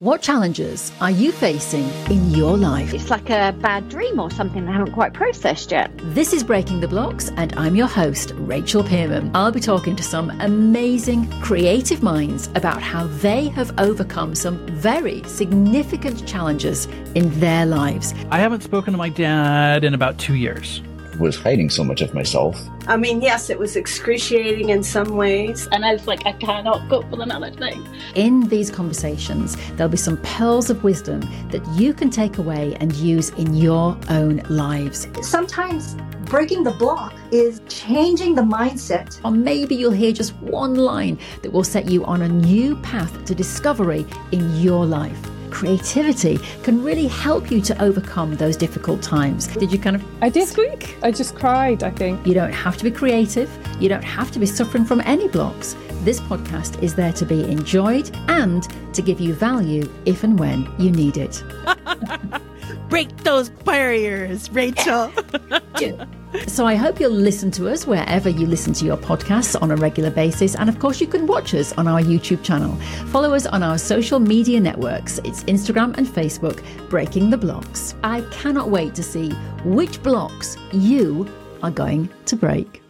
What challenges are you facing in your life? It's like a bad dream or something I haven't quite processed yet. This is Breaking the Blocks, and I'm your host, Rachel Pearman. I'll be talking to some amazing creative minds about how they have overcome some very significant challenges in their lives. I haven't spoken to my dad in about 2 years. Was hiding so much of myself. I mean, yes, it was excruciating in some ways. And I was like, I cannot go for another thing. In these conversations, there'll be some pearls of wisdom that you can take away and use in your own lives. Sometimes breaking the block is changing the mindset. Or maybe you'll hear just one line that will set you on a new path to discovery in your life. Creativity can really help you to overcome those difficult times. Did you I did. Squeak. I just cried, I think. You don't have to be creative. You don't have to be suffering from any blocks. This podcast is there to be enjoyed and to give you value if and when you need it. Break those barriers, Rachel. So I hope you'll listen to us wherever you listen to your podcasts on a regular basis. And of course, you can watch us on our YouTube channel. Follow us on our social media networks. It's Instagram and Facebook, Breaking the Blocks. I cannot wait to see which blocks you are going to break.